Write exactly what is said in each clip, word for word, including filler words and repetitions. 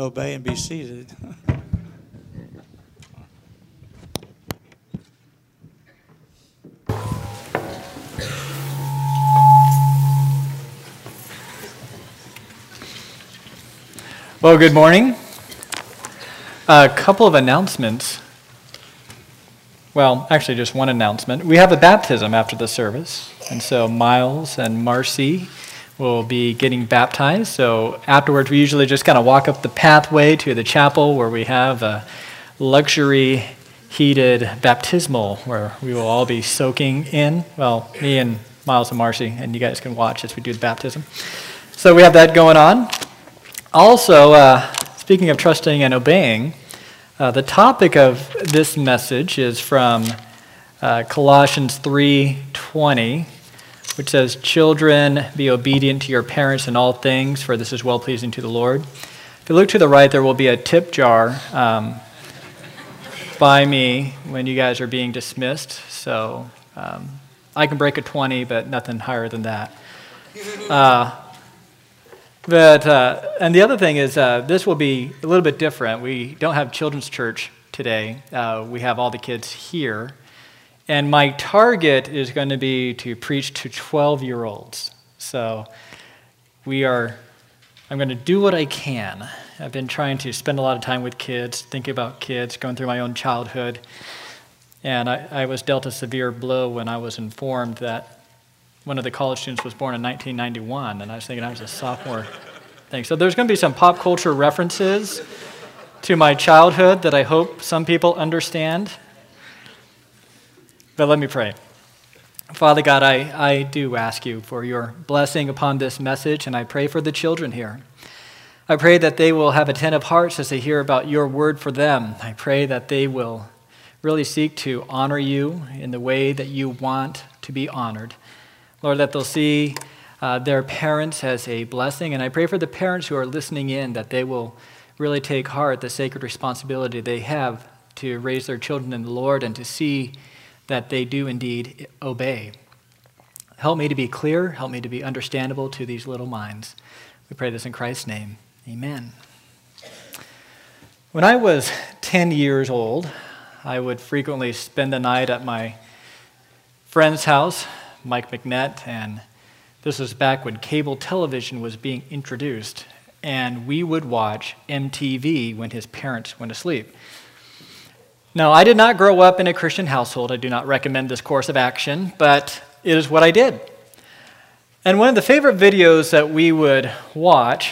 obey and be seated. Well, good morning. A couple of announcements. Well, actually just one announcement. We have a baptism after the service, and so Miles and Marcy will be getting baptized. So afterwards, we usually just kind of walk up the pathway to the chapel where we have a luxury heated baptismal where we will all be soaking in. Well, me and Miles and Marcy, and you guys can watch as we do the baptism. So we have that going on. Also, uh, speaking of trusting and obeying, uh, the topic of this message is from uh, Colossians three twenty, which says, "Children, be obedient to your parents in all things, for this is well-pleasing to the Lord." If you look to the right, there will be a tip jar um, by me when you guys are being dismissed. So um, I can break a twenty, but nothing higher than that. Uh, But, uh, and the other thing is, uh, this will be a little bit different. We don't have children's church today. Uh, we have all the kids here. And my target is going to be to preach to twelve-year-olds. So we are, I'm going to do what I can. I've been trying to spend a lot of time with kids, thinking about kids, going through my own childhood. And I, I was dealt a severe blow when I was informed that one of the college students was born in nineteen ninety-one, and I was thinking I was a sophomore thing. So there's going to be some pop culture references to my childhood that I hope some people understand. But let me pray. Father God, I, I do ask you for your blessing upon this message, and I pray for the children here. I pray that they will have attentive hearts as they hear about your word for them. I pray that they will really seek to honor you in the way that you want to be honored. Lord, that they'll see uh, their parents as a blessing. And I pray for the parents who are listening in that they will really take heart the sacred responsibility they have to raise their children in the Lord and to see that they do indeed obey. Help me to be clear. Help me to be understandable to these little minds. We pray this in Christ's name. Amen. When I was ten years old, I would frequently spend the night at my friend's house, Mike McNett, and this was back when cable television was being introduced, and we would watch M T V when his parents went to sleep. Now, I did not grow up in a Christian household. I do not recommend this course of action, but it is what I did. And one of the favorite videos that we would watch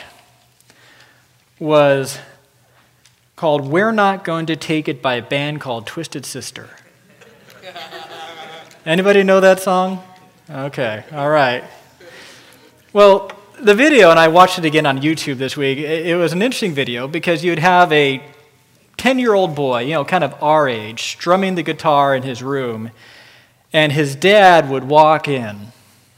was called "We're Not Going to Take It" by a band called Twisted Sister. Anybody know that song? Okay, all right. Well, the video, and I watched it again on YouTube this week, it was an interesting video because you'd have a ten-year-old boy, you know, kind of our age, strumming the guitar in his room, and his dad would walk in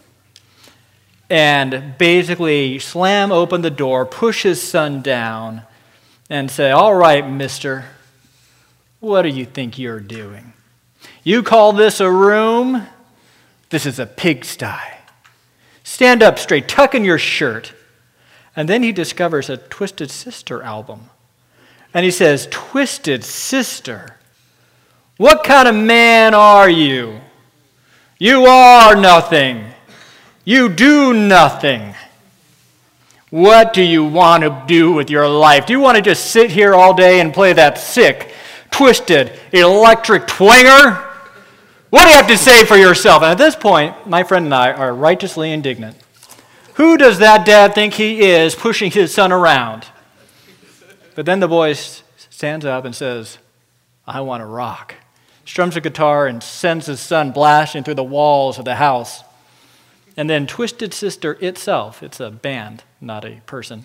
and basically slam open the door, push his son down, and say, "All right, mister, what do you think you're doing? You call this a room? This is a pigsty. Stand up straight, tuck in your shirt." And then he discovers a Twisted Sister album. And he says, "Twisted Sister, what kind of man are you? You are nothing. You do nothing. What do you want to do with your life? Do you want to just sit here all day and play that sick, twisted, electric twanger? What do you have to say for yourself?" And at this point, my friend and I are righteously indignant. Who does that dad think he is pushing his son around? But then the boy stands up and says, "I want to rock." Strums a guitar and sends his son blasting through the walls of the house. And then Twisted Sister itself, it's a band, not a person,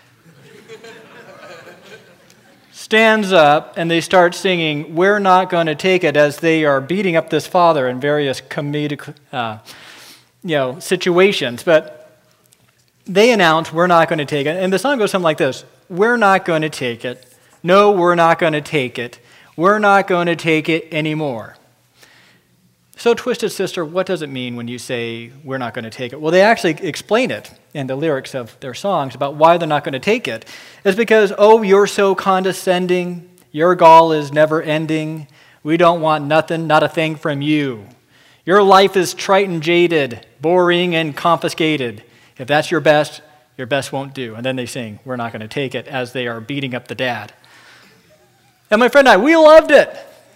stands up and they start singing "We're Not Going to Take It" as they are beating up this father in various comedic uh, you know, situations. But they announce, "We're not going to take it." And the song goes something like this: "We're not going to take it. No, we're not going to take it. We're not going to take it anymore." So twisted, sister, what does it mean when you say we're not going to take it? Well, they actually explain it in the lyrics of their songs about why they're not going to take it. It's because, oh, you're so condescending. Your gall is never ending. We don't want nothing, not a thing from you. Your life is trite and jaded, boring and confiscated. If that's your best, your best won't do. And then they sing, we're not going to take it, as they are beating up the dad. And my friend and I, we loved it.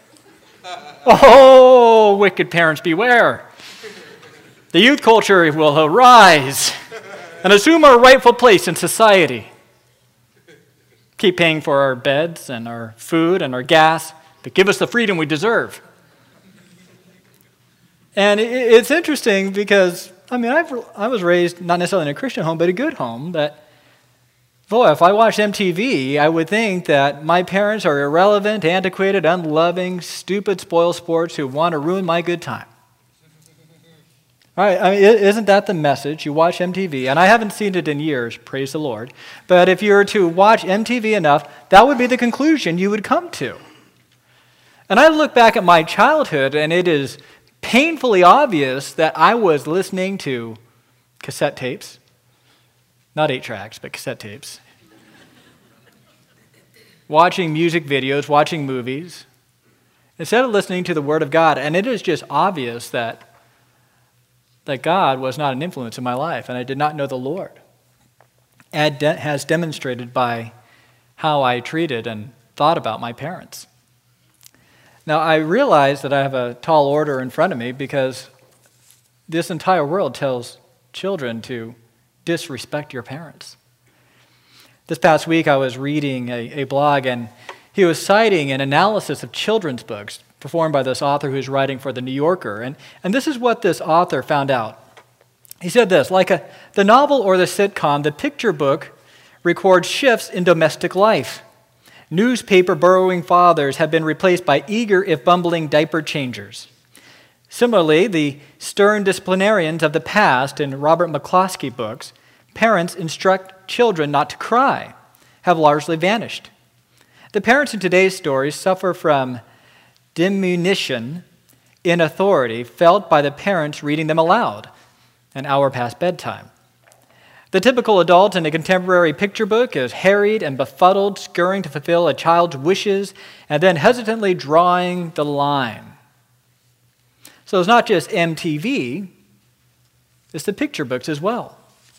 Oh, wicked parents beware. The youth culture will arise and assume our rightful place in society. Keep paying for our beds and our food and our gas, but give us the freedom we deserve. And it's interesting because, I mean, I've, I was raised not necessarily in a Christian home, but a good home, that boy, if I watched M T V, I would think that my parents are irrelevant, antiquated, unloving, stupid spoil sports who want to ruin my good time. All right, I mean, isn't that the message? You watch M T V, and I haven't seen it in years, praise the Lord, but if you were to watch M T V enough, that would be the conclusion you would come to. And I look back at my childhood, and it is painfully obvious that I was listening to cassette tapes. Not eight tracks, but cassette tapes. Watching music videos, watching movies, instead of listening to the Word of God. And it is just obvious that, that God was not an influence in my life, and I did not know the Lord. And de- has demonstrated by how I treated and thought about my parents. Now, I realize that I have a tall order in front of me because this entire world tells children to disrespect your parents. This past week, I was reading a, a blog, and he was citing an analysis of children's books performed by this author who's writing for The New Yorker. And, and this is what this author found out. He said this, like a, the novel or the sitcom, the picture book records shifts in domestic life. Newspaper burrowing fathers have been replaced by eager, if bumbling, diaper changers. Similarly, the stern disciplinarians of the past in Robert McCloskey books, parents instruct children not to cry, have largely vanished. The parents in today's stories suffer from diminution in authority felt by the parents reading them aloud an hour past bedtime. The typical adult in a contemporary picture book is harried and befuddled, scurrying to fulfill a child's wishes, and then hesitantly drawing the line. So it's not just M T V, it's the picture books as well.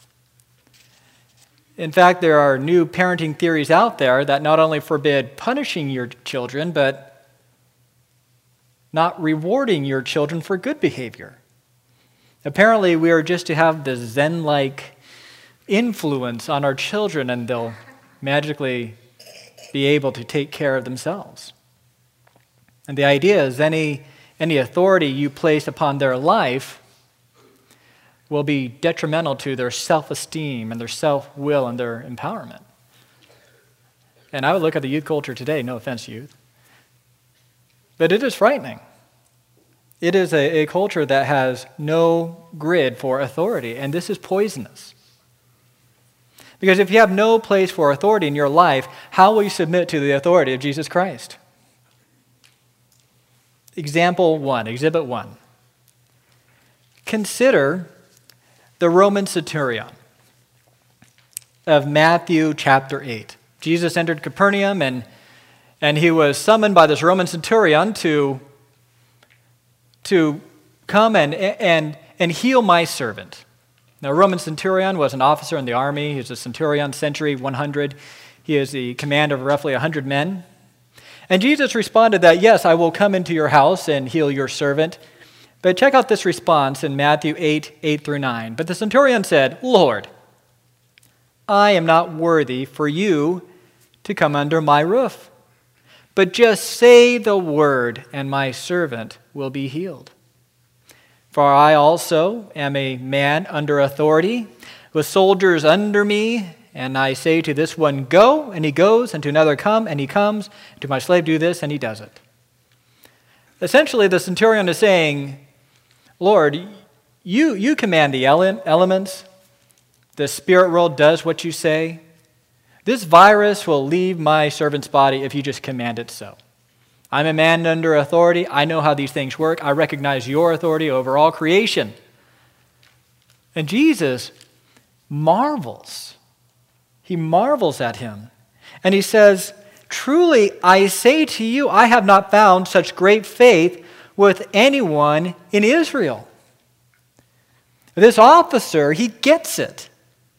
In fact, there are new parenting theories out there that not only forbid punishing your children, but not rewarding your children for good behavior. Apparently, we are just to have this Zen-like influence on our children, and they'll magically be able to take care of themselves. And the idea is any Any authority you place upon their life will be detrimental to their self-esteem and their self-will and their empowerment. And I would look at the youth culture today, no offense, youth, but it is frightening. It is a, a culture that has no grid for authority, and this is poisonous. Because if you have no place for authority in your life, how will you submit to the authority of Jesus Christ? Example one, exhibit one. Consider the Roman centurion of Matthew chapter eight. Jesus entered Capernaum, and, and he was summoned by this Roman centurion to, to come and, and, and heal my servant. Now, a Roman centurion was an officer in the army. He was a centurion, century one hundred. He is the commander of roughly one hundred men. And Jesus responded that, yes, I will come into your house and heal your servant. But check out this response in Matthew eight, eight through nine. But the centurion said, Lord, I am not worthy for you to come under my roof, but just say the word, and my servant will be healed. For I also am a man under authority, with soldiers under me. And I say to this one, go, and he goes, and to another, come, and he comes, and to my slave, do this, and he does it. Essentially, the centurion is saying, Lord, you, you command the ele- elements. The spirit world does what you say. This virus will leave my servant's body if you just command it so. I'm a man under authority. I know how these things work. I recognize your authority over all creation. And Jesus marvels. He marvels at him. And he says, truly, I say to you, I have not found such great faith with anyone in Israel. This officer, he gets it.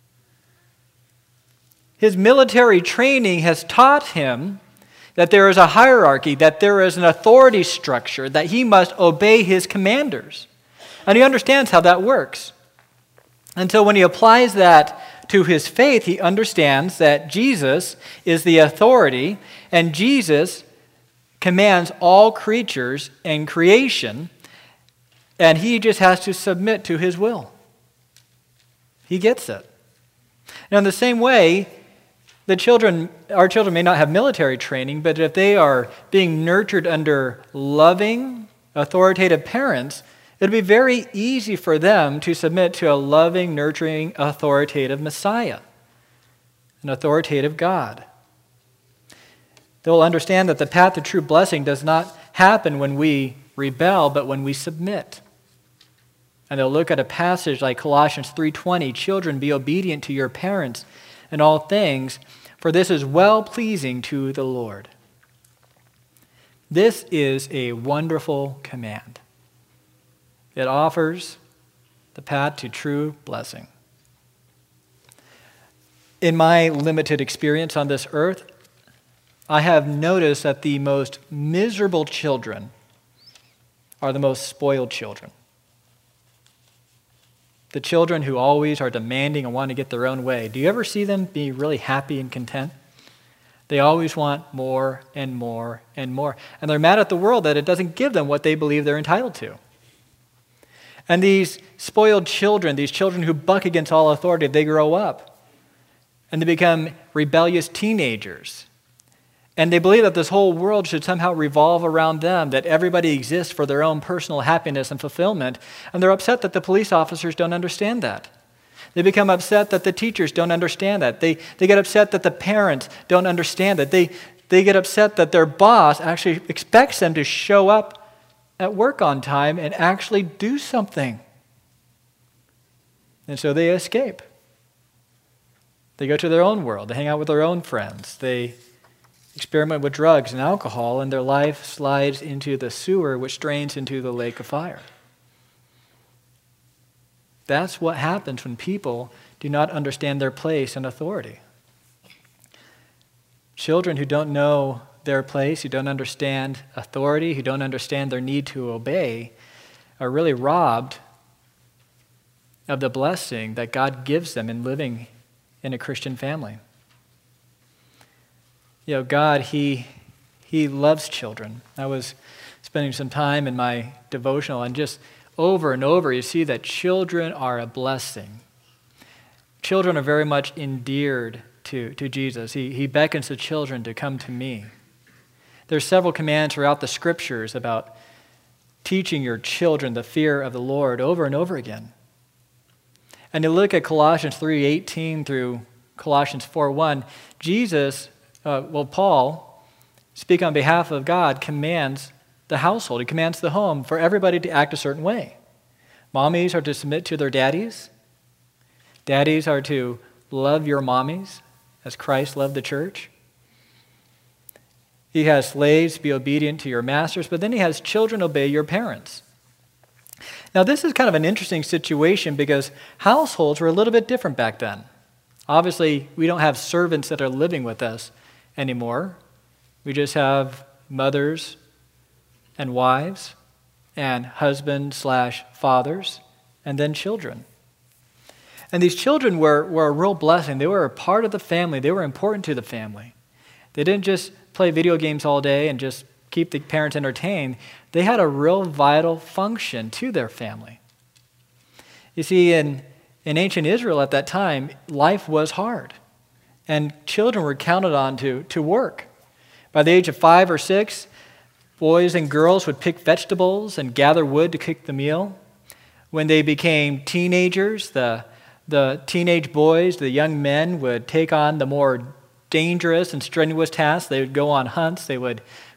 His military training has taught him that there is a hierarchy, that there is an authority structure, that he must obey his commanders. And he understands how that works. And so when he applies that to his faith, he understands that Jesus is the authority, and Jesus commands all creatures and creation, and he just has to submit to his will. He gets it. Now, in the same way, the children, our children may not have military training, but if they are being nurtured under loving, authoritative parents, it'll be very easy for them to submit to a loving, nurturing, authoritative Messiah, an authoritative God. They'll understand that the path to true blessing does not happen when we rebel, but when we submit. And they'll look at a passage like Colossians three twenty, children, be obedient to your parents in all things, for this is well-pleasing to the Lord. This is a wonderful command. It offers the path to true blessing. In my limited experience on this earth, I have noticed that the most miserable children are the most spoiled children. The children who always are demanding and want to get their own way. Do you ever see them be really happy and content? They always want more and more and more. And they're mad at the world that it doesn't give them what they believe they're entitled to. And these spoiled children, these children who buck against all authority, they grow up and they become rebellious teenagers. And they believe that this whole world should somehow revolve around them, that everybody exists for their own personal happiness and fulfillment. And they're upset that the police officers don't understand that. They become upset that the teachers don't understand that. They, they get upset that the parents don't understand that. They, they get upset that their boss actually expects them to show up at work on time and actually do something. And so they escape. They go to their own world. They hang out with their own friends. They experiment with drugs and alcohol, and their life slides into the sewer, which drains into the lake of fire. That's what happens when people do not understand their place and authority. Children who don't know their place, who don't understand authority, who don't understand their need to obey, are really robbed of the blessing that God gives them in living in a Christian family. You know, God, He He loves children. I was spending some time in my devotional, and just over and over you see that children are a blessing. Children are very much endeared to, to Jesus. He, he beckons the children to come to me. There's several commands throughout the scriptures about teaching your children the fear of the Lord over and over again. And you look at Colossians three eighteen through Colossians four one, Jesus Uh, well, Paul, speak on behalf of God, commands the household. He commands the home for everybody to act a certain way. Mommies are to submit to their daddies. Daddies are to love your mommies as Christ loved the church. He has slaves, be obedient to your masters, but then he has children, obey your parents. Now, this is kind of an interesting situation because households were a little bit different back then. Obviously, we don't have servants that are living with us anymore. We just have mothers and wives and husbands slash fathers and then children. And these children were, were a real blessing. They were a part of the family. They were important to the family. They didn't just play video games all day and just keep the parents entertained. They had a real vital function to their family. You see, in, in ancient Israel at that time, life was hard. And children were counted on to, to work. By the age of five or six, boys and girls would pick vegetables and gather wood to cook the meal. When they became teenagers, the, the teenage boys, the young men, would take on the more dangerous and strenuous tasks. They would go on hunts. They would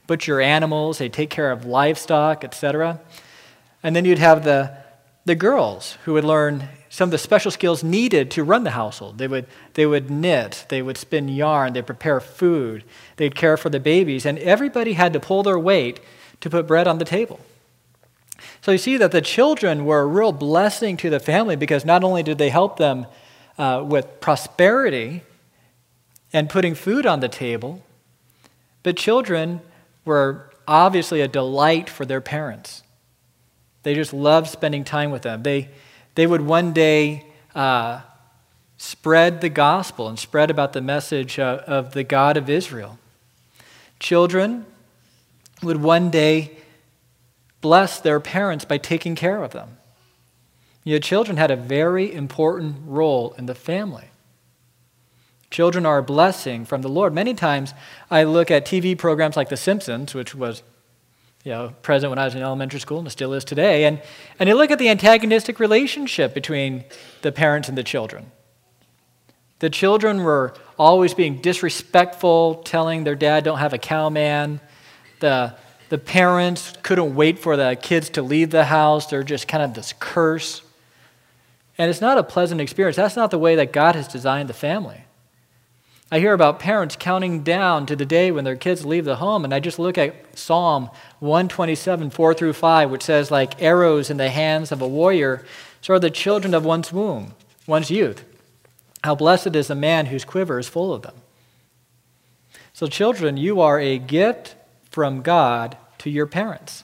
butcher animals, they'd take care of livestock, et cetera. And then you'd have the, the girls who would learn some of the special skills needed to run the household. They would, they would knit, they would spin yarn, they'd prepare food, they'd care for the babies, and everybody had to pull their weight to put bread on the table. So you see that the children were a real blessing to the family because not only did they help them uh, with prosperity and putting food on the table, but children were obviously a delight for their parents. They just loved spending time with them. They, they would one day uh, spread the gospel and spread about the message of, of the God of Israel. Children would one day bless their parents by taking care of them. You know, children had a very important role in the family. Children are a blessing from the Lord. Many times I look at T V programs like The Simpsons, which was you know, present when I was in elementary school and it still is today, and, and you look at the antagonistic relationship between the parents and the children. The children were always being disrespectful, telling their dad, don't have a cowman. The The parents couldn't wait for the kids to leave the house. They're just kind of this curse. And it's not a pleasant experience. That's not the way that God has designed the family. I hear about parents counting down to the day when their kids leave the home, and I just look at Psalm one twenty-seven, four through five, which says, like arrows in the hands of a warrior, so are the children of one's womb, one's youth. How blessed is the man whose quiver is full of them. So children, you are a gift from God to your parents.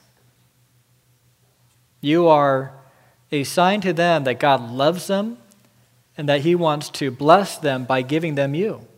You are a sign to them that God loves them and that he wants to bless them by giving them you.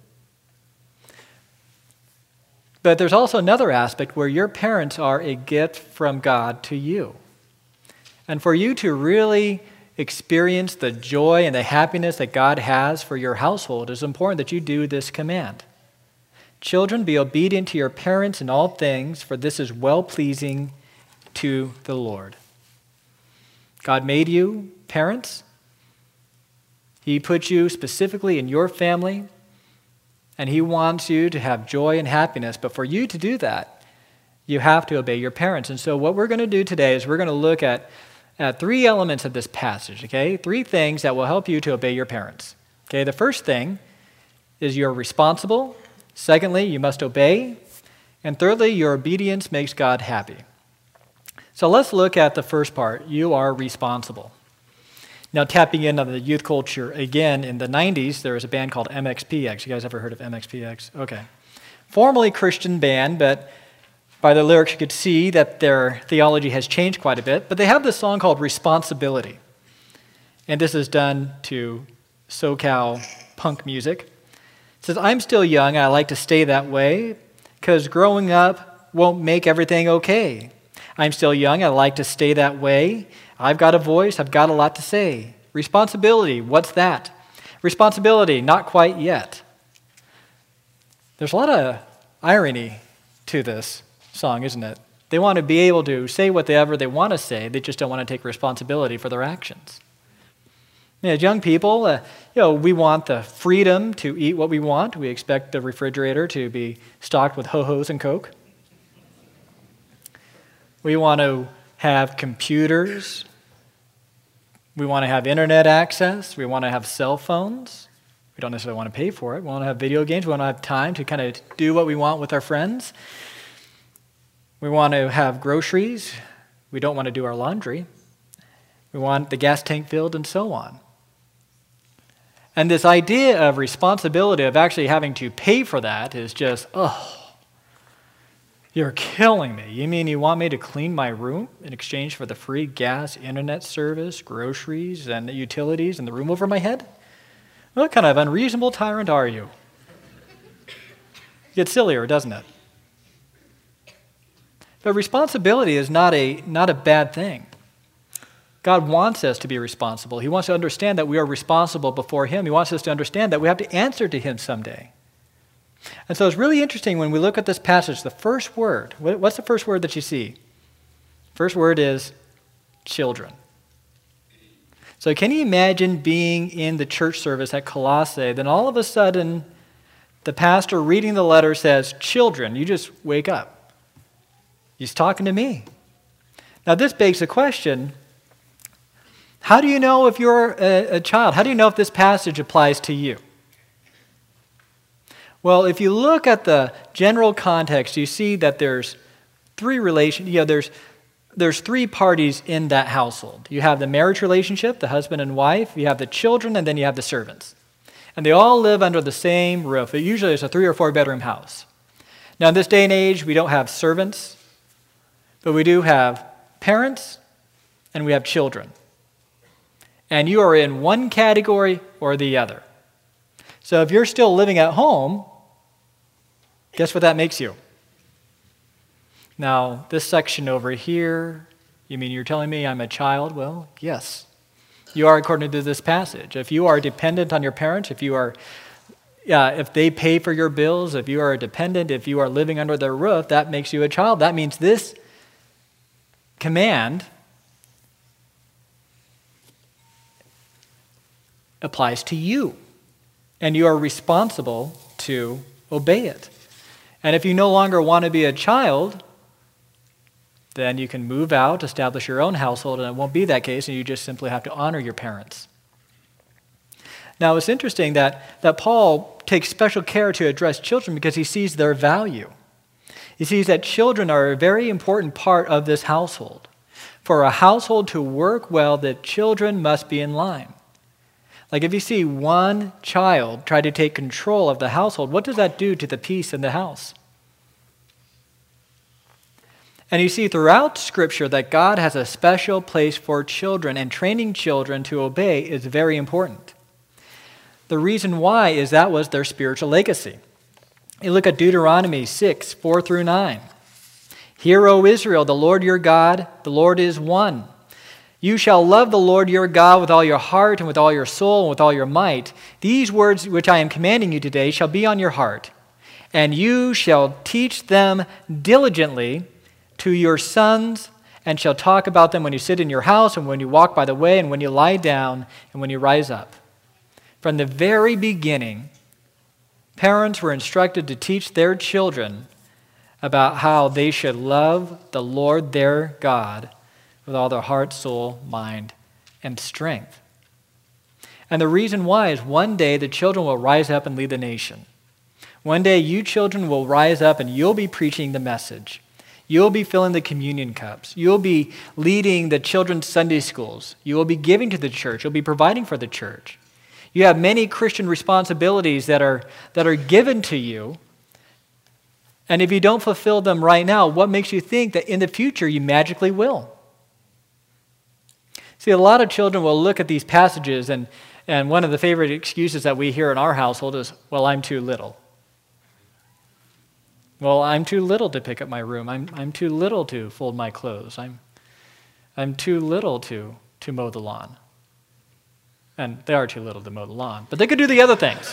But there's also another aspect where your parents are a gift from God to you. And for you to really experience the joy and the happiness that God has for your household, it's important that you do this command. Children, be obedient to your parents in all things, for this is well-pleasing to the Lord. God made you parents. He put you specifically in your family, and he wants you to have joy and happiness. But for you to do that, you have to obey your parents. And so what we're going to do today is we're going to look at, at three elements of this passage, okay? Three things that will help you to obey your parents. Okay, the first thing is you're responsible. Secondly, you must obey. And thirdly, your obedience makes God happy. So let's look at the first part. You are responsible. Now, tapping in on the youth culture again, in the nineties, there was a band called M X P X. You guys ever heard of M X P X? Okay. Formerly Christian band, but by the lyrics you could see that their theology has changed quite a bit. But they have this song called Responsibility. And this is done to SoCal punk music. It says, I'm still young, and I like to stay that way, because growing up won't make everything okay. I'm still young, I like to stay that way. I've got a voice, I've got a lot to say. Responsibility, what's that? Responsibility, not quite yet. There's a lot of irony to this song, isn't it? They want to be able to say whatever they want to say, they just don't want to take responsibility for their actions. You know, as young people, uh, you know, we want the freedom to eat what we want. We expect the refrigerator to be stocked with Ho-Hos and Coke. We want to have computers. We want to have internet access. We want to have cell phones. We don't necessarily want to pay for it. We want to have video games. We want to have time to kind of do what we want with our friends. We want to have groceries. We don't want to do our laundry. We want the gas tank filled and so on. And this idea of responsibility, of actually having to pay for that, is just, oh, you're killing me. You mean you want me to clean my room in exchange for the free gas, internet service, groceries, and utilities, and the room over my head? What kind of unreasonable tyrant are you? It gets sillier, doesn't it? But responsibility is not a, not a bad thing. God wants us to be responsible. He wants to understand that we are responsible before him. He wants us to understand that we have to answer to him someday. And so it's really interesting when we look at this passage, the first word, what's the first word that you see? First word is children. So can you imagine being in the church service at Colossae, then all of a sudden the pastor reading the letter says, children, you just wake up. He's talking to me. Now, this begs the question, how do you know if you're a, a child? How do you know if this passage applies to you? Well, if you look at the general context, you see that there's three relation, you know, there's there's three parties in that household. You have the marriage relationship, the husband and wife, you have the children, and then you have the servants. And they all live under the same roof. It usually is a three or four bedroom house. Now, in this day and age, we don't have servants, but we do have parents and we have children. And you are in one category or the other. So if you're still living at home, guess what that makes you? Now, this section over here, you mean you're telling me I'm a child? Well, yes. You are according to this passage. If you are dependent on your parents, if you are, uh, if they pay for your bills, if you are a dependent, if you are living under their roof, that makes you a child. That means this command applies to you, and you are responsible to obey it. And if you no longer want to be a child, then you can move out, establish your own household, and it won't be that case, and you just simply have to honor your parents. Now, it's interesting that, that Paul takes special care to address children because he sees their value. He sees that children are a very important part of this household. For a household to work well, the children must be in line. Like if you see one child try to take control of the household, what does that do to the peace in the house? And you see throughout Scripture that God has a special place for children, and training children to obey is very important. The reason why is that was their spiritual legacy. You look at Deuteronomy six, four through nine. Hear, O Israel, the Lord your God, the Lord is one. You shall love the Lord your God with all your heart and with all your soul and with all your might. These words which I am commanding you today shall be on your heart, and you shall teach them diligently to your sons, and shall talk about them when you sit in your house and when you walk by the way and when you lie down and when you rise up. From the very beginning, parents were instructed to teach their children about how they should love the Lord their God with all their heart, soul, mind, and strength. And the reason why is one day the children will rise up and lead the nation. One day you children will rise up and you'll be preaching the message. You'll be filling the communion cups. You'll be leading the children's Sunday schools. You will be giving to the church. You'll be providing for the church. You have many Christian responsibilities that are, that are given to you. And if you don't fulfill them right now, what makes you think that in the future you magically will? See, a lot of children will look at these passages, and, and one of the favorite excuses that we hear in our household is, well, I'm too little. Well, I'm too little to pick up my room. I'm, I'm too little to fold my clothes. I'm, I'm too little to, to mow the lawn. And they are too little to mow the lawn, but they could do the other things.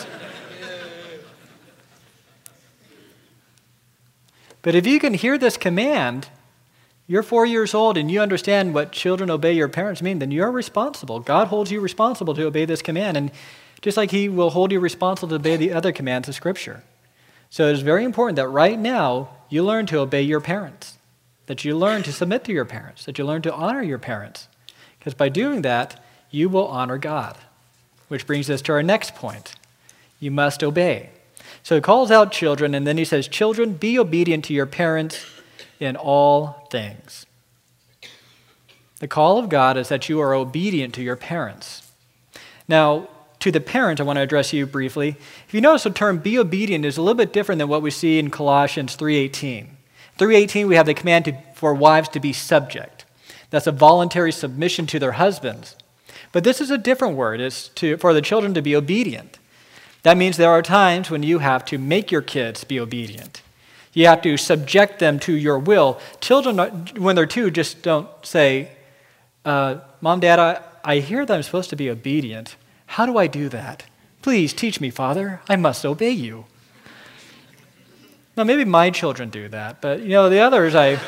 But if you can hear this command, you're four years old and you understand what children obey your parents mean, then you're responsible. God holds you responsible to obey this command, and just like he will hold you responsible to obey the other commands of Scripture. So it is very important that right now you learn to obey your parents, that you learn to submit to your parents, that you learn to honor your parents. Because by doing that, you will honor God. Which brings us to our next point. You must obey. So he calls out children, and then he says, children, be obedient to your parents in all things. The call of God is that you are obedient to your parents. Now, to the parent, I want to address you briefly. If you notice the term be obedient is a little bit different than what we see in Colossians three eighteen. three eighteen, we have the command to, for wives to be subject. That's a voluntary submission to their husbands. But this is a different word. It's to, for the children to be obedient. That means there are times when you have to make your kids be obedient. You have to subject them to your will. Children, when they're two, just don't say, uh, Mom, Dad, I, I hear that I'm supposed to be obedient. How do I do that? Please teach me, Father. I must obey you. Now, maybe my children do that, but, you know, the others, I...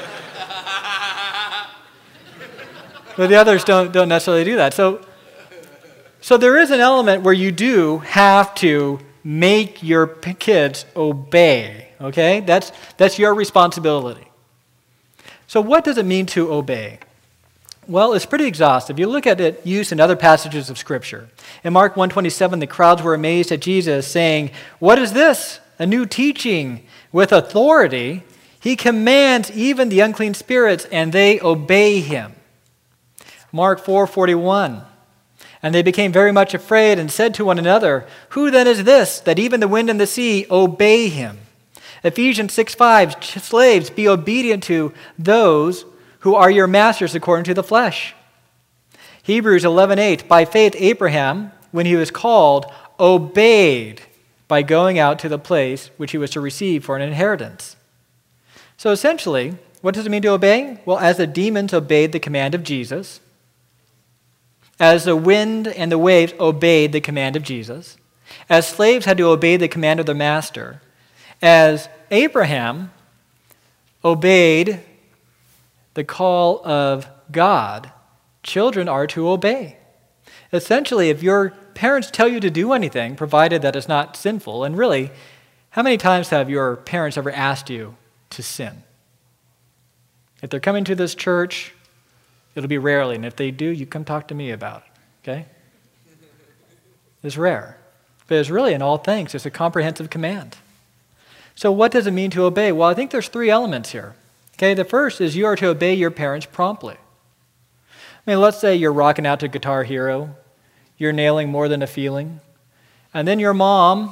but the others don't, don't necessarily do that. So, so there is an element where you do have to make your p- kids obey, okay? That's, that's your responsibility. So what does it mean to obey? Well, it's pretty exhaustive. You look at it used in other passages of Scripture. In Mark one twenty-seven, the crowds were amazed at Jesus, saying, "What is this? A new teaching with authority. He commands even the unclean spirits, and they obey him." Mark four forty-one, "And they became very much afraid and said to one another, 'Who then is this, that even the wind and the sea obey him?'" Ephesians six five, "Slaves, be obedient to those who are your masters according to the flesh." Hebrews eleven eight, "By faith Abraham, when he was called, obeyed by going out to the place which he was to receive for an inheritance." So essentially, what does it mean to obey? Well, as the demons obeyed the command of Jesus, as the wind and the waves obeyed the command of Jesus, as slaves had to obey the command of their master, as Abraham obeyed the call of God, children are to obey. Essentially, if your parents tell you to do anything, provided that it's not sinful, and really, how many times have your parents ever asked you to sin? If they're coming to this church, it'll be rarely, and if they do, you come talk to me about it, okay? It's rare. But it's really, in all things, it's a comprehensive command. So what does it mean to obey? Well, I think there's three elements here. Okay, the first is you are to obey your parents promptly. I mean, let's say you're rocking out to Guitar Hero, you're nailing More Than a Feeling, and then your mom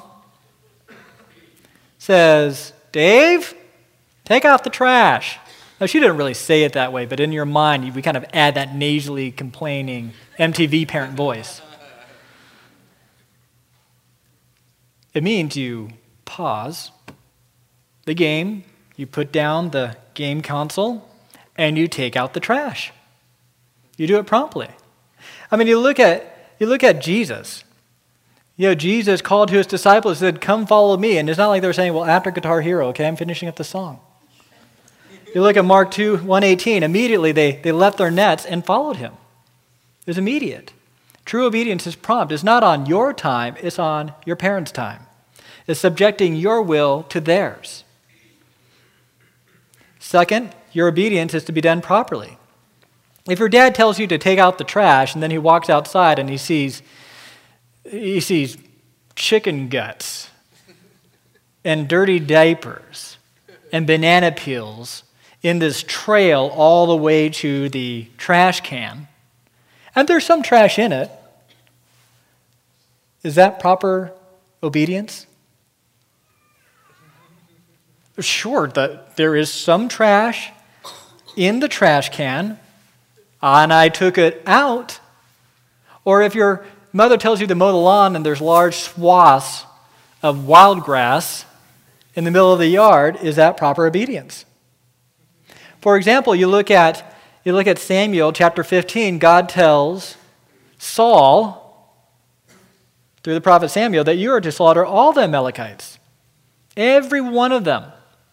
says, "Dave, take out the trash." Now, she didn't really say it that way, but in your mind, we kind of add that nasally, complaining M T V parent voice. It means you pause the game, you put down the game console, and you take out the trash. You do it promptly. I mean, you look at you look at Jesus. You know, Jesus called to his disciples and said, "Come follow me." And it's not like they were saying, "Well, after Guitar Hero, okay, I'm finishing up the song." You look at Mark two, one eighteen, immediately they, they left their nets and followed him. It was immediate. True obedience is prompt. It's not on your time, it's on your parents' time. It's subjecting your will to theirs. Second, your obedience is to be done properly. If your dad tells you to take out the trash and then he walks outside and he sees he sees chicken guts and dirty diapers and banana peels in this trail all the way to the trash can, and there's some trash in it, is that proper obedience? Sure, that there is some trash in the trash can, and I took it out. Or if your mother tells you to mow the lawn and there's large swaths of wild grass in the middle of the yard, is that proper obedience? For example, you look at you look at Samuel chapter fifteen. God tells Saul through the prophet Samuel that you are to slaughter all the Amalekites, every one of them.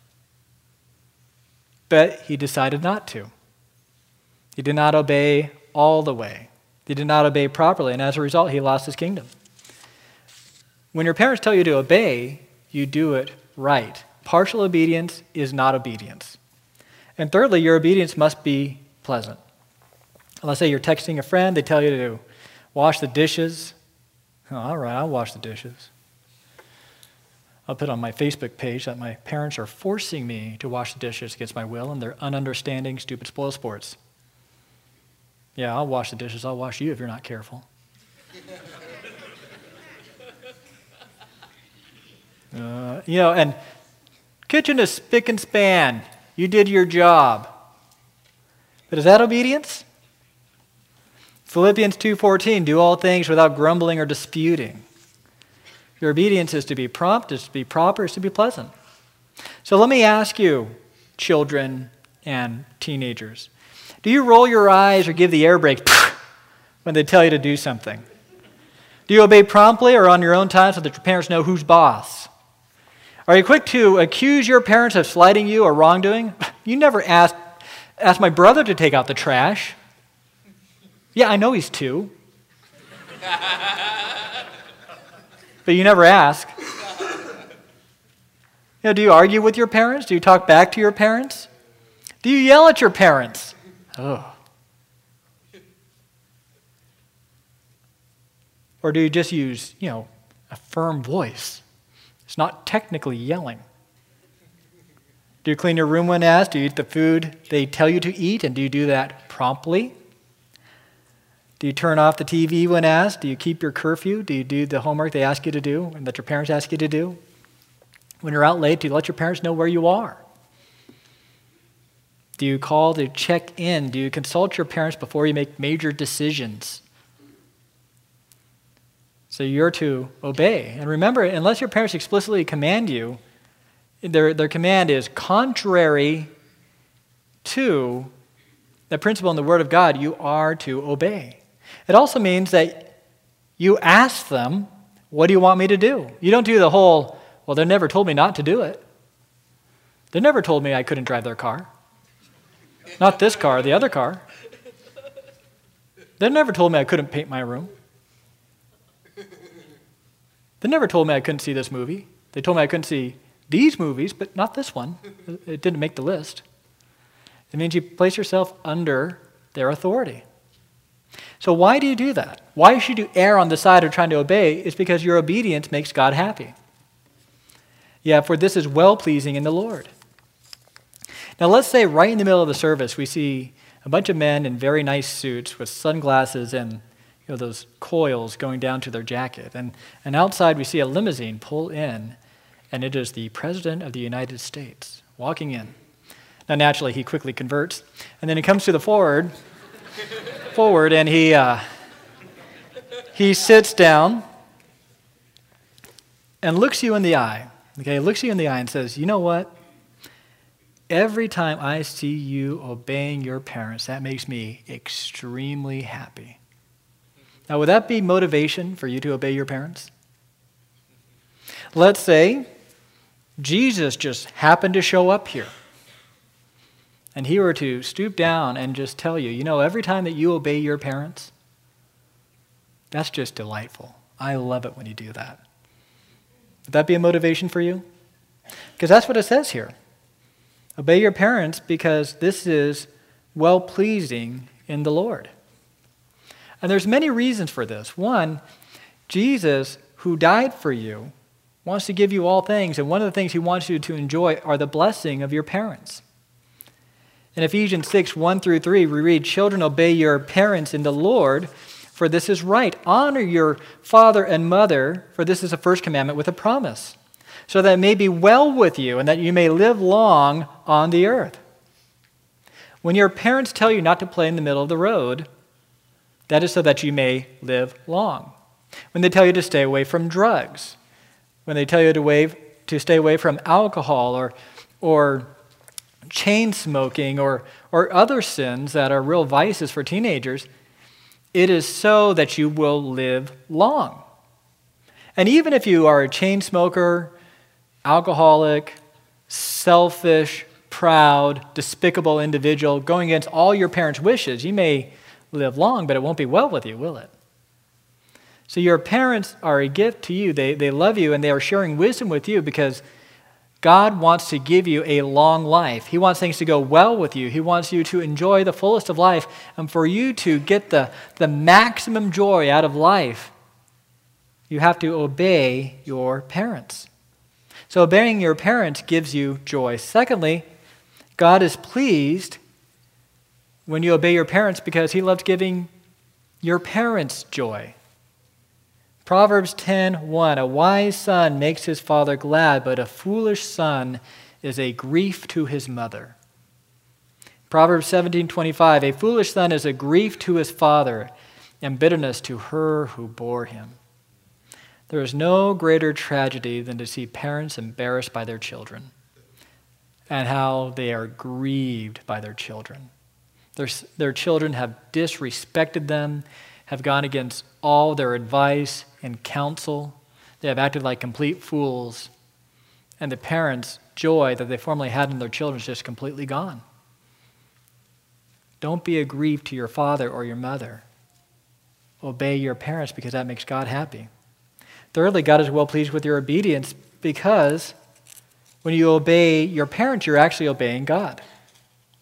But he decided not to. He did not obey all the way. He did not obey properly, and as a result, he lost his kingdom. When your parents tell you to obey, you do it right. Partial obedience is not obedience. And thirdly, your obedience must be pleasant. Let's say you're texting a friend, they tell you to wash the dishes. Oh, all right, I'll wash the dishes. I'll put on my Facebook page that my parents are forcing me to wash the dishes against my will, and they're ununderstanding, stupid spoil sports. Yeah, I'll wash the dishes. I'll wash you if you're not careful. uh, you know, and kitchen is spick and span. You did your job. But is that obedience? Philippians two fourteen, do all things without grumbling or disputing. Your obedience is to be prompt, is to be proper, is to be pleasant. So let me ask you, children and teenagers, do you roll your eyes or give the air brake when they tell you to do something? Do you obey promptly or on your own time so that your parents know who's boss? Are you quick to accuse your parents of slighting you or wrongdoing? You never asked, asked my brother to take out the trash. Yeah, I know he's two. But you never ask. You know, do you argue with your parents? Do you talk back to your parents? Do you yell at your parents? Oh. Or do you just use, you know, a firm voice? It's not technically yelling. Do you clean your room when asked? Do you eat the food they tell you to eat? And do you do that promptly? Do you turn off the T V when asked? Do you keep your curfew? Do you do the homework they ask you to do and that your parents ask you to do? When you're out late, do you let your parents know where you are? Do you call to check in? Do you consult your parents before you make major decisions? So you're to obey. And remember, unless your parents explicitly command you, their, their command is contrary to the principle in the Word of God, you are to obey. It also means that you ask them, what do you want me to do? You don't do the whole, well, they never told me not to do it. They never told me I couldn't drive their car. Not this car, the other car. They never told me I couldn't paint my room. They never told me I couldn't see this movie. They told me I couldn't see these movies, but not this one. It didn't make the list. It means you place yourself under their authority. So why do you do that? Why should you err on the side of trying to obey? It's because your obedience makes God happy. Yeah, for this is well-pleasing in the Lord. Now let's say right in the middle of the service we see a bunch of men in very nice suits with sunglasses and you know, those coils going down to their jacket. And, and outside we see a limousine pull in, and it is the President of the United States walking in. Now naturally he quickly converts, and then he comes to the forward, forward and he, uh, he sits down and looks you in the eye. Okay, looks you in the eye and says, you know what? Every time I see you obeying your parents, that makes me extremely happy. Now, would that be motivation for you to obey your parents? Let's say Jesus just happened to show up here, and he were to stoop down and just tell you, you know, every time that you obey your parents, that's just delightful. I love it when you do that. Would that be a motivation for you? Because that's what it says here. Obey your parents because this is well-pleasing in the Lord. And there's many reasons for this. One, Jesus, who died for you, wants to give you all things, and one of the things he wants you to enjoy are the blessing of your parents. In Ephesians six, one through three, we read, children, obey your parents in the Lord, for this is right. Honor your father and mother, for this is the first commandment with a promise, so that it may be well with you and that you may live long on the earth. When your parents tell you not to play in the middle of the road, that is so that you may live long. When they tell you to stay away from drugs, when they tell you to, wave, to stay away from alcohol or, or chain smoking or, or other sins that are real vices for teenagers, it is so that you will live long. And even if you are a chain smoker, alcoholic, selfish, proud, despicable individual going against all your parents' wishes, you may live long, but it won't be well with you, will it? So your parents are a gift to you. They, they love you, and they are sharing wisdom with you because God wants to give you a long life. He wants things to go well with you. He wants you to enjoy the fullest of life, and for you to get the, the maximum joy out of life, you have to obey your parents. So obeying your parents gives you joy. Secondly, God is pleased when you obey your parents because he loves giving your parents joy. Proverbs ten one, a wise son makes his father glad, but a foolish son is a grief to his mother. Proverbs seventeen twenty-five, a foolish son is a grief to his father and bitterness to her who bore him. There is no greater tragedy than to see parents embarrassed by their children and how they are grieved by their children. Their, their children have disrespected them, have gone against all their advice and counsel. They have acted like complete fools. And the parents' joy that they formerly had in their children is just completely gone. Don't be a grief to your father or your mother. Obey your parents because that makes God happy. Thirdly, God is well pleased with your obedience because when you obey your parents, you're actually obeying God.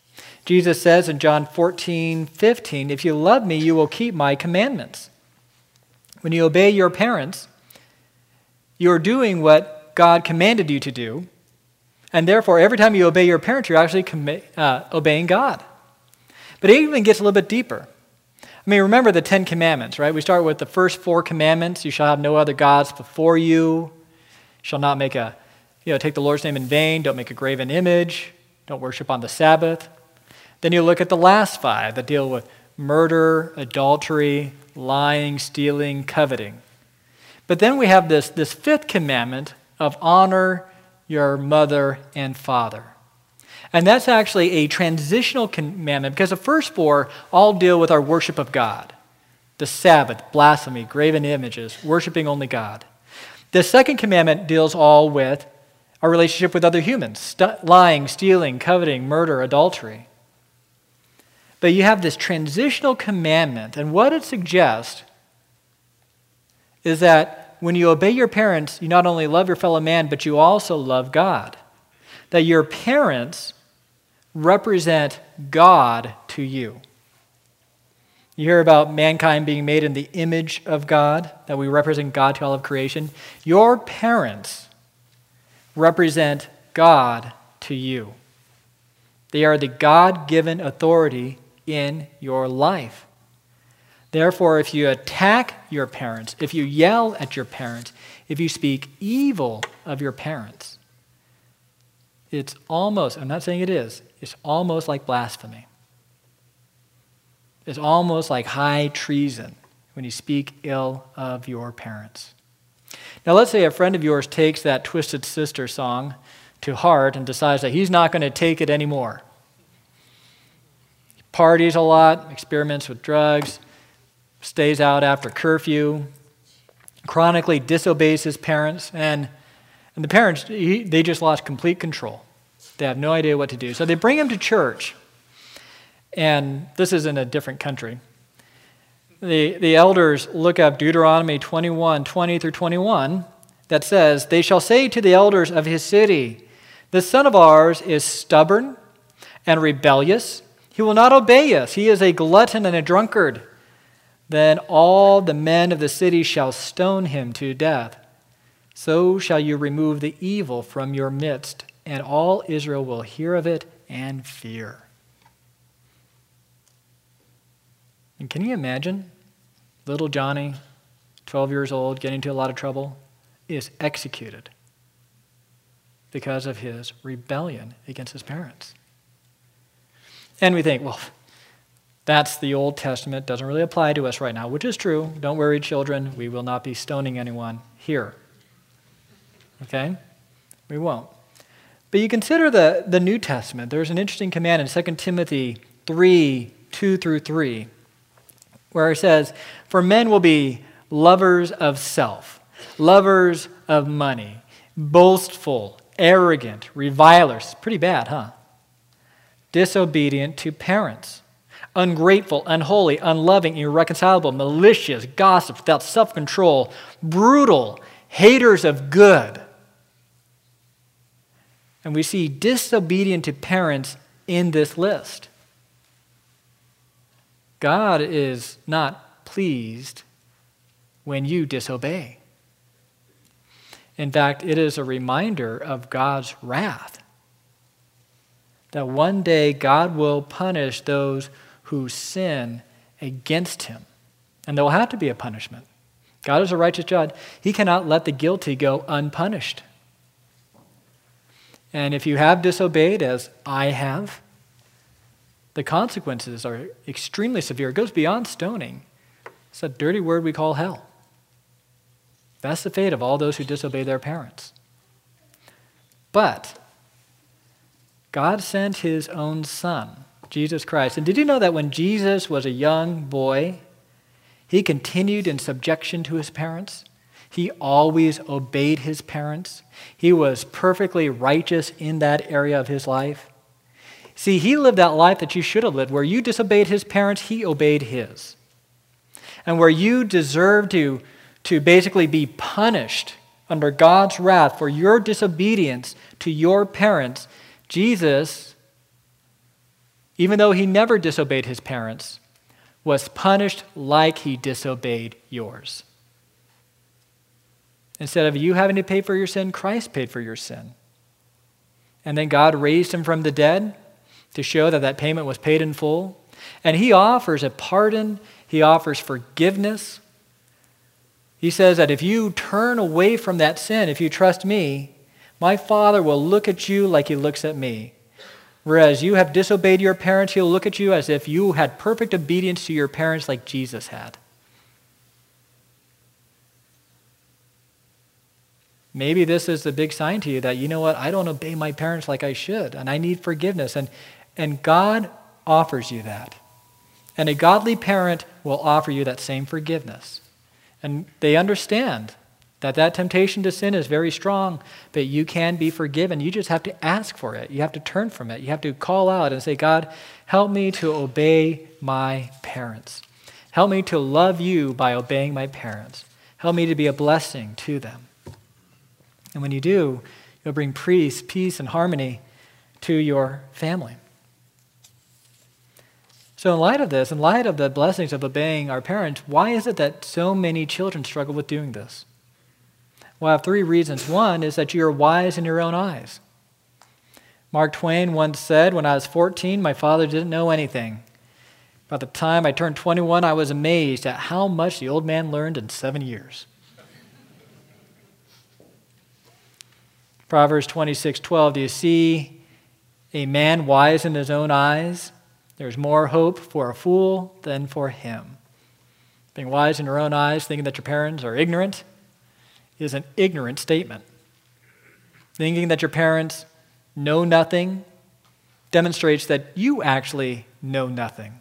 Jesus says in John fourteen fifteen, if you love me, you will keep my commandments. When you obey your parents, you're doing what God commanded you to do, and therefore every time you obey your parents, you're actually commi- uh, obeying God. But it even gets a little bit deeper. I mean, remember the Ten Commandments, right? We start with the first four commandments. You shall have no other gods before you. You shall not make a, you know, take the Lord's name in vain. Don't make a graven image. Don't worship on the Sabbath. Then you look at the last five that deal with murder, adultery, lying, stealing, coveting. But then we have this, this fifth commandment of honor your mother and father. And that's actually a transitional commandment because the first four all deal with our worship of God. The Sabbath, blasphemy, graven images, worshiping only God. The second commandment deals all with our relationship with other humans, st- lying, stealing, coveting, murder, adultery. But you have this transitional commandment, and what it suggests is that when you obey your parents, you not only love your fellow man, but you also love God. That your parents represent God to you. You hear about mankind being made in the image of God, that we represent God to all of creation. Your parents represent God to you. They are the God-given authority in your life. Therefore, if you attack your parents, if you yell at your parents, if you speak evil of your parents, it's almost, I'm not saying it is, it's almost like blasphemy. It's almost like high treason when you speak ill of your parents. Now, let's say a friend of yours takes that Twisted Sister song to heart and decides that he's not going to take it anymore. He parties a lot, experiments with drugs, stays out after curfew, chronically disobeys his parents, and, and the parents, he, they just lost complete control. They have no idea what to do. So they bring him to church, and this is in a different country. The, the elders look up Deuteronomy twenty-one, twenty through twenty-one, that says, they shall say to the elders of his city, this son of ours is stubborn and rebellious. He will not obey us. He is a glutton and a drunkard. Then all the men of the city shall stone him to death. So shall you remove the evil from your midst, and all Israel will hear of it and fear. And can you imagine little Johnny, twelve years old, getting into a lot of trouble, is executed because of his rebellion against his parents? And we think, well, that's the Old Testament, doesn't really apply to us right now, which is true. Don't worry, children, we will not be stoning anyone here. Okay? We won't. But you consider the, the New Testament. There's an interesting command in Second Timothy three, two through three, where it says, for men will be lovers of self, lovers of money, boastful, arrogant, revilers. Pretty bad, huh? Disobedient to parents, ungrateful, unholy, unloving, irreconcilable, malicious, gossips, without self-control, brutal, haters of good. And we see disobedient to parents in this list. God is not pleased when you disobey. In fact, it is a reminder of God's wrath. That one day God will punish those who sin against him. And there will have to be a punishment. God is a righteous judge. He cannot let the guilty go unpunished. And if you have disobeyed, as I have, the consequences are extremely severe. It goes beyond stoning. It's a dirty word we call hell. That's the fate of all those who disobey their parents. But God sent his own son, Jesus Christ. And did you know that when Jesus was a young boy, he continued in subjection to his parents? He always obeyed his parents. He was perfectly righteous in that area of his life. See, he lived that life that you should have lived. Where you disobeyed his parents, he obeyed his. And where you deserve to, to basically be punished under God's wrath for your disobedience to your parents, Jesus, even though he never disobeyed his parents, was punished like he disobeyed yours. Instead of you having to pay for your sin, Christ paid for your sin. And then God raised him from the dead to show that that payment was paid in full. And he offers a pardon. He offers forgiveness. He says that if you turn away from that sin, if you trust me, my Father will look at you like he looks at me. Whereas you have disobeyed your parents, he'll look at you as if you had perfect obedience to your parents like Jesus had. Maybe this is the big sign to you that, you know what, I don't obey my parents like I should, and I need forgiveness. And, and God offers you that. And a godly parent will offer you that same forgiveness. And they understand that that temptation to sin is very strong, but you can be forgiven. You just have to ask for it. You have to turn from it. You have to call out and say, God, help me to obey my parents. Help me to love you by obeying my parents. Help me to be a blessing to them. And when you do, you'll bring peace, peace and harmony to your family. So in light of this, in light of the blessings of obeying our parents, why is it that so many children struggle with doing this? Well, I have three reasons. One is that you are wise in your own eyes. Mark Twain once said, when I was fourteen, my father didn't know anything. By the time I turned twenty-one, I was amazed at how much the old man learned in seven years. Proverbs twenty-six twelve, do you see a man wise in his own eyes? There's more hope for a fool than for him. Being wise in your own eyes, thinking that your parents are ignorant, is an ignorant statement. Thinking that your parents know nothing demonstrates that you actually know nothing.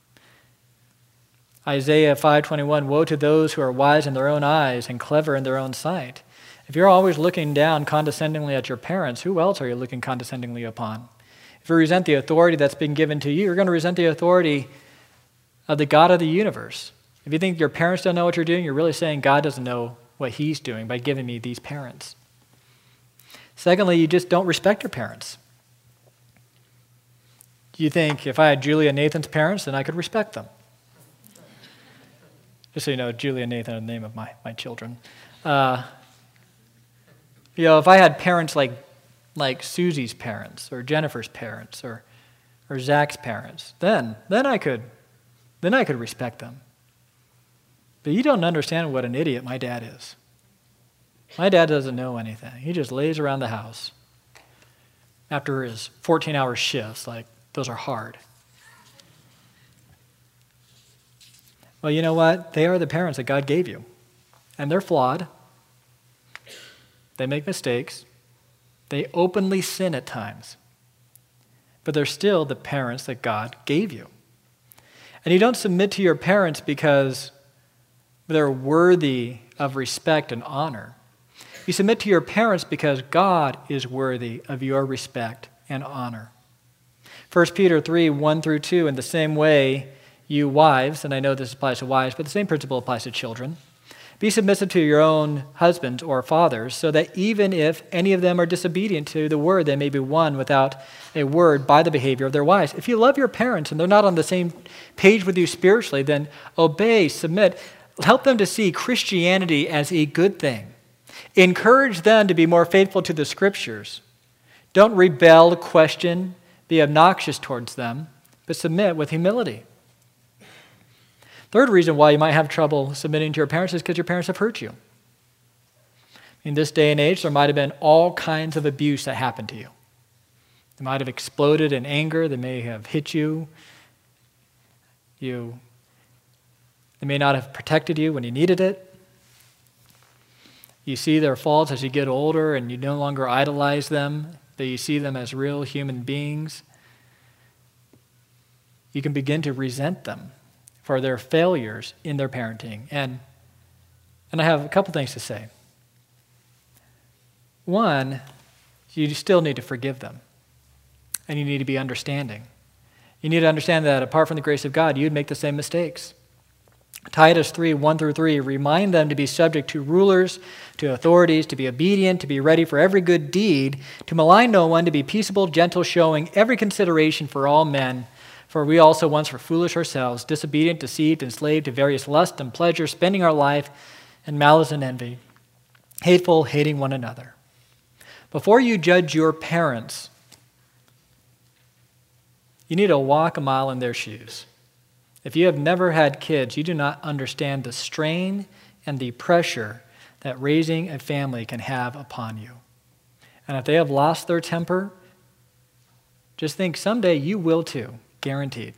Isaiah five twenty-one, woe to those who are wise in their own eyes and clever in their own sight. If you're always looking down condescendingly at your parents, who else are you looking condescendingly upon? If you resent the authority that's been given to you, you're going to resent the authority of the God of the universe. If you think your parents don't know what you're doing, you're really saying God doesn't know what he's doing by giving me these parents. Secondly, you just don't respect your parents. You think if I had Julia and Nathan's parents, then I could respect them. Just so you know, Julia and Nathan are the name of my, my children. Uh, you know, if I had parents like like Susie's parents or Jennifer's parents or or Zach's parents, then then I could then I could respect them. But you don't understand what an idiot my dad is. My dad doesn't know anything. He just lays around the house after his fourteen-hour shifts. Like, those are hard. Well, you know what? They are the parents that God gave you. And they're flawed. They make mistakes. They openly sin at times. But they're still the parents that God gave you. And you don't submit to your parents because they're worthy of respect and honor. You submit to your parents because God is worthy of your respect and honor. First Peter three, one through two, in the same way, you wives, and I know this applies to wives, but the same principle applies to children, be submissive to your own husbands or fathers, so that even if any of them are disobedient to the word, they may be won without a word by the behavior of their wives. If you love your parents and they're not on the same page with you spiritually, then obey, submit, help them to see Christianity as a good thing. Encourage them to be more faithful to the scriptures. Don't rebel, question, be obnoxious towards them, but submit with humility. Third reason why you might have trouble submitting to your parents is because your parents have hurt you. In this day and age, there might have been all kinds of abuse that happened to you. They might have exploded in anger. They may have hit you. You, they may not have protected you when you needed it. You see their faults as you get older and you no longer idolize them, but you see them as real human beings. You can begin to resent them for their failures in their parenting. And, and I have a couple things to say. One, you still need to forgive them. And you need to be understanding. You need to understand that apart from the grace of God, you'd make the same mistakes. Titus three, one through three, remind them to be subject to rulers, to authorities, to be obedient, to be ready for every good deed, to malign no one, to be peaceable, gentle, showing every consideration for all men, For we also once were foolish ourselves, disobedient, deceived, enslaved to various lusts and pleasures, spending our life in malice and envy, hateful, hating one another. Before you judge your parents, you need to walk a mile in their shoes. If you have never had kids, you do not understand the strain and the pressure that raising a family can have upon you. And if they have lost their temper, just think someday you will too, guaranteed.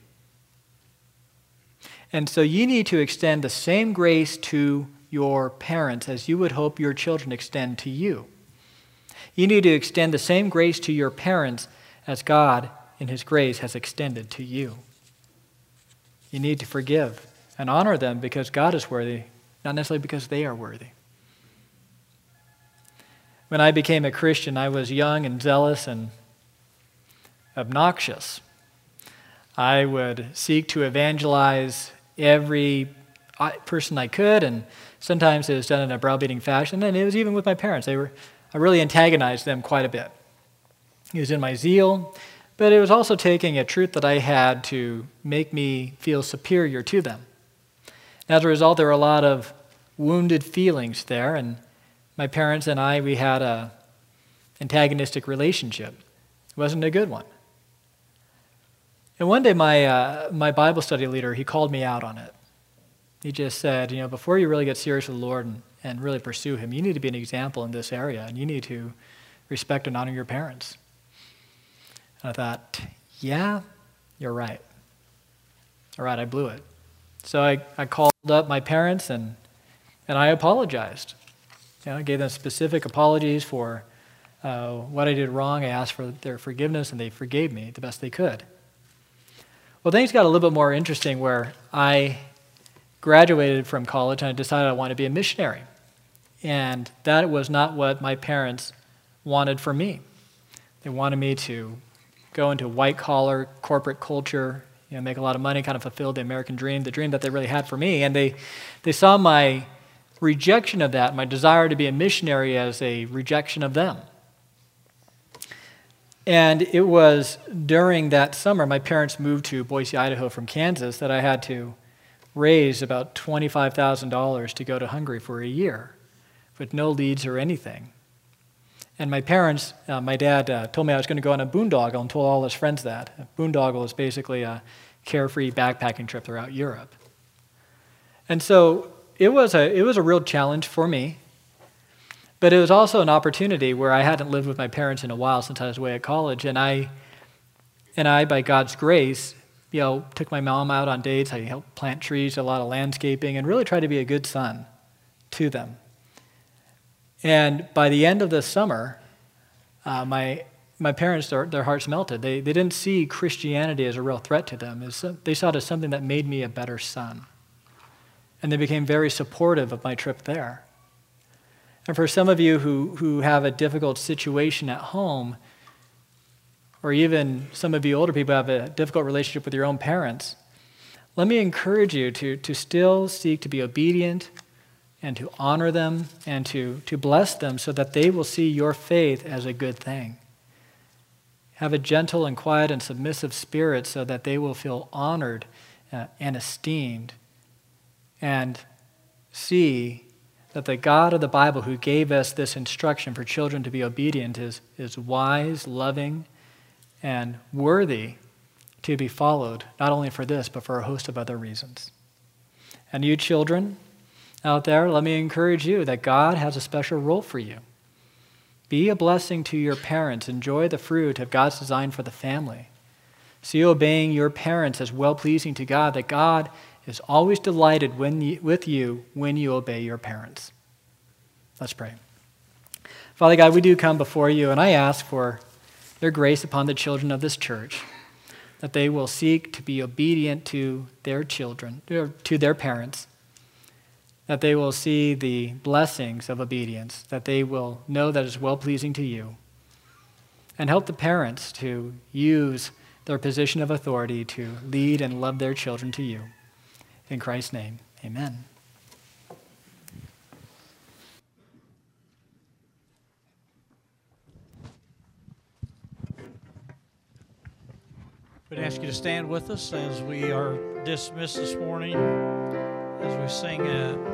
And so you need to extend the same grace to your parents as you would hope your children extend to you. You need to extend the same grace to your parents as God, in his grace, has extended to you. You need to forgive and honor them because God is worthy, not necessarily because they are worthy. When I became a Christian, I was young and zealous and obnoxious. I would seek to evangelize every person I could, and sometimes it was done in a browbeating fashion, and it was even with my parents. They were, I really antagonized them quite a bit. It was in my zeal, but it was also taking a truth that I had to make me feel superior to them. As a result, there were a lot of wounded feelings there, and my parents and I, we had a antagonistic relationship. It wasn't a good one. And one day my, uh, my Bible study leader, he called me out on it. He just said, you know, before you really get serious with the Lord and, and really pursue him, you need to be an example in this area, and you need to respect and honor your parents. And I thought, yeah, you're right. All right, I blew it. So I, I called up my parents, and, and I apologized. You know, I gave them specific apologies for uh, what I did wrong. I asked for their forgiveness, and they forgave me the best they could. Well, things got a little bit more interesting where I graduated from college and I decided I wanted to be a missionary. And that was not what my parents wanted for me. They wanted me to go into white-collar corporate culture, you know, make a lot of money, kind of fulfill the American dream, the dream that they really had for me. And they, they saw my rejection of that, my desire to be a missionary, as a rejection of them. And it was during that summer, my parents moved to Boise, Idaho from Kansas, that I had to raise about twenty-five thousand dollars to go to Hungary for a year with no leads or anything. And my parents, uh, my dad uh, told me I was going to go on a boondoggle and told all his friends that. A boondoggle is basically a carefree backpacking trip throughout Europe. And so it was a, it was a real challenge for me. But it was also an opportunity where I hadn't lived with my parents in a while since I was away at college, and I, and I, by God's grace, you know, took my mom out on dates. I helped plant trees, a lot of landscaping, and really tried to be a good son to them. And by the end of the summer, uh, my my parents, their, their hearts melted. They they didn't see Christianity as a real threat to them. As, they saw it as something that made me a better son, and they became very supportive of my trip there. And for some of you who, who have a difficult situation at home, or even some of you older people have a difficult relationship with your own parents, let me encourage you to, to still seek to be obedient and to honor them and to, to bless them so that they will see your faith as a good thing. Have a gentle and quiet and submissive spirit so that they will feel honored uh, and esteemed, and see that the God of the Bible who gave us this instruction for children to be obedient is, is wise, loving, and worthy to be followed, not only for this, but for a host of other reasons. And you children out there, let me encourage you that God has a special role for you. Be a blessing to your parents. Enjoy the fruit of God's design for the family. See obeying your parents as well-pleasing to God, that God is always delighted when you, with you when you obey your parents. Let's pray. Father God, we do come before you, and I ask for your grace upon the children of this church, that they will seek to be obedient to their children, to their parents, that they will see the blessings of obedience, that they will know that it's well-pleasing to you, and help the parents to use their position of authority to lead and love their children to you. In Christ's name, amen. We'd ask you to stand with us as we are dismissed this morning, as we sing. Uh,